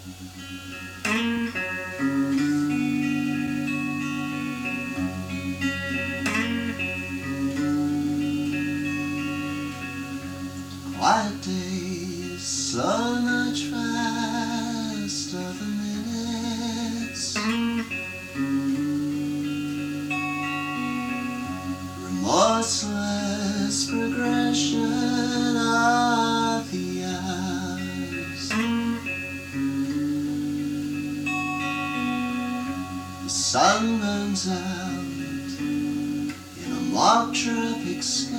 Quiet days, so much faster than minutes. Remorseless progression of the hours. The sun burns out in a mock tropic sky.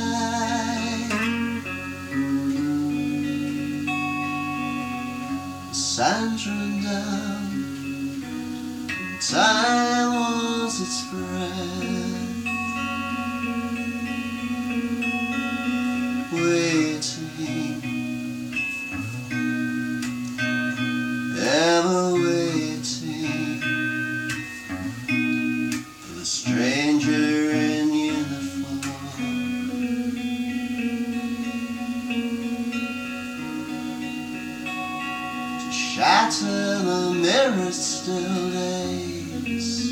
The sands run down, and time was its breath. Waiting, ever waiting for the stranger in uniform to shatter the mirror's still days.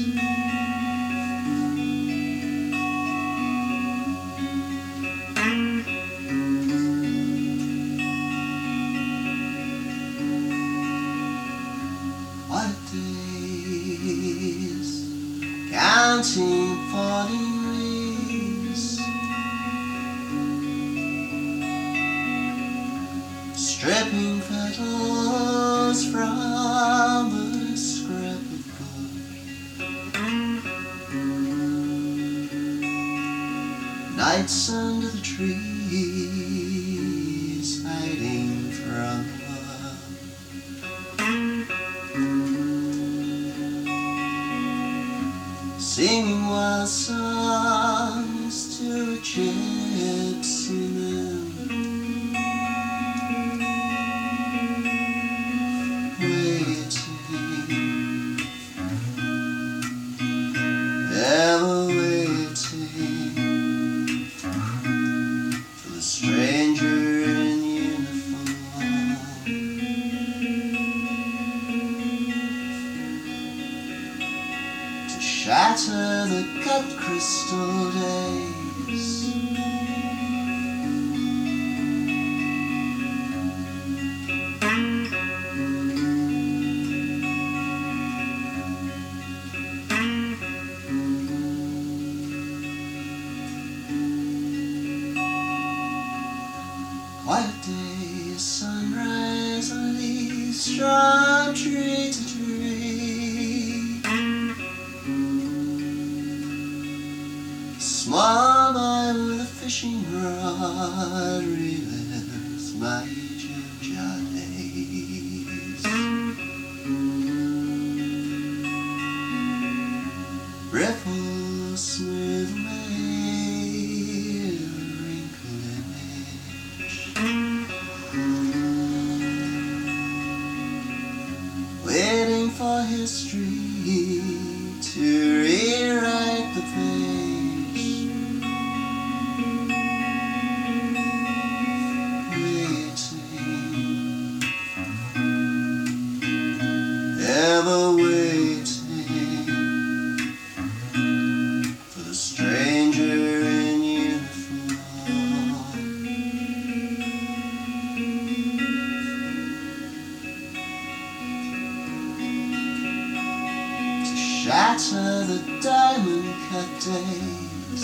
What days, counting falling leaves, stripping petals from the scrapbook book. Nights under the trees, hiding from the world. Singing wild songs to a gypsy moon. Waiting, ever waiting for the stranger in uniform to shatter the cut crystal days. Quiet days, sunrise on leaves from tree to tree. Small boy with a fishing rod relives my Georgia days. Ripples smooth away a wrinkled image, waiting for history to rewrite the page. Waiting, ever waiting for the stranger in uniform to shatter the diamond cut days.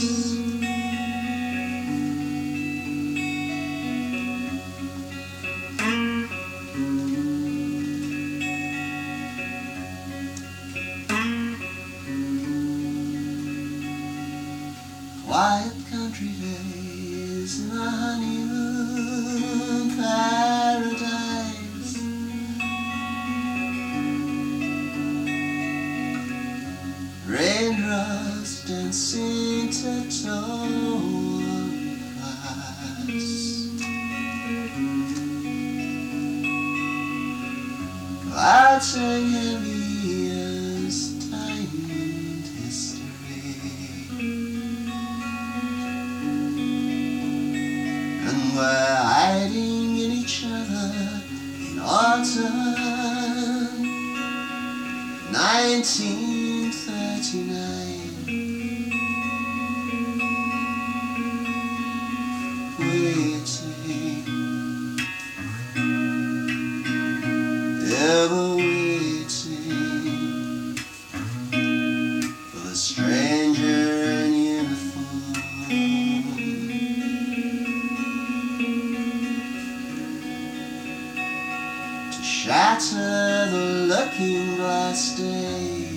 Quiet country days in a honeymoon paradise. Raindrops dancing to tone glass. Clouds hang heavy as timed history. And we're hiding in each other in autumn 1939, waiting, ever waiting for the stranger in uniform to shatter the looking glass day.